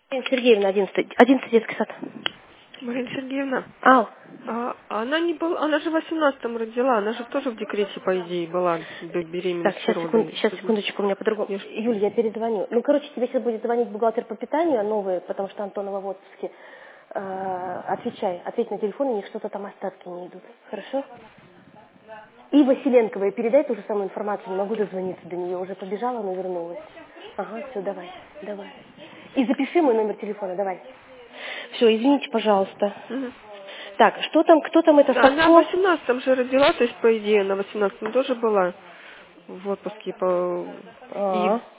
Марина Сергеевна, 11 детский сад. Марина Сергеевна, Ау. она не была, она же в 18-м родила, она же тоже в декрете, по идее, была до Так, беременности, сейчас, роды. сейчас, секундочку, у меня по-другому. Я ж- Юль, я перезвоню. Ну, короче, тебе сейчас будет звонить бухгалтер по питанию новый, потому что Антонова в отпуске. Ответь на телефон, у них что-то там остатки не идут. Хорошо? И Василенковой передай ту же самую информацию, не могу дозвониться до нее, уже побежала, но вернулась. Ага, все, давай. И запиши мой номер телефона, давай. Все, извините, пожалуйста. Мгм. Так, что там, кто там это, Она в Савко? 18-м же родила, то есть, по идее, она в 18-м тоже была в отпуске и А,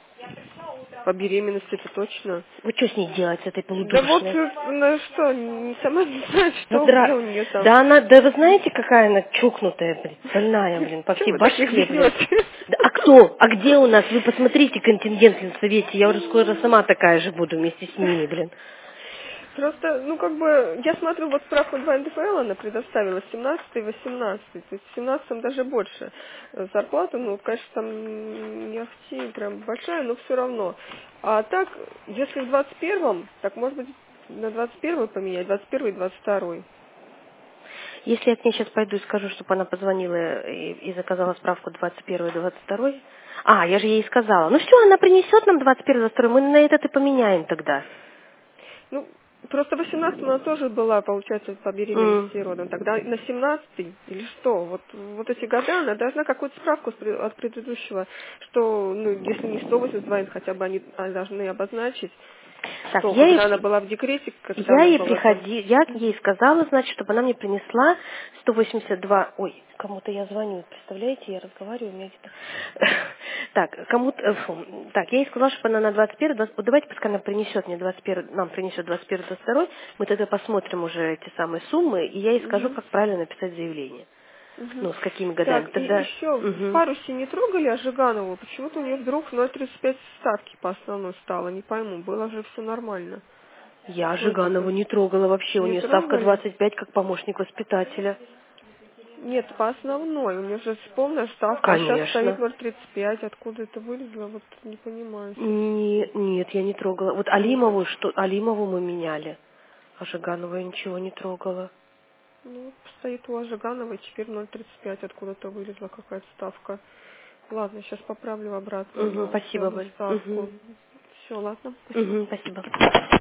по беременности, это точно. вы что с ней делать, с этой Да вот, полудурочной? она что, сама не знает, Ну, где у нее там. да вы знаете, какая она чокнутая, блин, больная, блин, по всей Чем вы так их башке, блин. ведете? Да, а кто? А где у нас? Вы посмотрите контингент в совете, я уже скоро сама такая же буду вместе с ними, блин. Просто, ну, как бы, я смотрю, вот справку 2 НДФЛ она предоставила, 17 и 18, то есть в 17 даже больше зарплата, ну, конечно, там не ахти, прям большая, но все равно. А так, если в 21-м, так, может быть, на 21-й поменять, 21-й и 22-й. Если я к ней сейчас пойду и скажу, чтобы она позвонила и заказала справку 21 и 22. А, я же ей сказала. Ну все, она принесет нам 21 22, мы на этот и поменяем тогда. Ну, просто в 18 она тоже была, получается, по М. беременности и родам. Тогда на 17 или что? Вот эти года она должна какую-то справку от предыдущего, что, ну, если не 182, хотя бы они должны обозначить, Так, что когда она была в декрете, когда она была там. я ей сказала, значит, чтобы она мне принесла 182, ой, кому-то я звоню, представляете, я разговариваю, у меня где-то... Так, так, я ей сказала, чтобы она на 21, вот давайте, пускай она принесет мне 21, нам принесет 21, 22, мы тогда посмотрим уже эти самые суммы, и я ей скажу, Мгм. как правильно написать заявление. Мгм. Ну, с какими годами. Так, и Тогда... еще в Мгм. парусе не трогали Жиганову, почему-то у нее вдруг 0,35 ставки по основной стало, не пойму, было же все нормально. Я Что это Жиганову за... не трогала вообще, у Не нее ставка трогали? 25 как помощник воспитателя. Нет, по основной. У меня же полная ставка, а сейчас стоит Конечно. 0,35. Откуда это вылезло, вот не понимаю совсем. Нет, я не трогала. Вот Алимову мы меняли, а Жиганова я ничего не трогала. Ну, вот стоит у Ажигановой, теперь 0,35. Откуда-то вылезла какая-то ставка. Ладно, сейчас поправлю обратно Угу, на еще спасибо, одну Боль. ставку. Угу, Все, ладно, спасибо. угу, спасибо.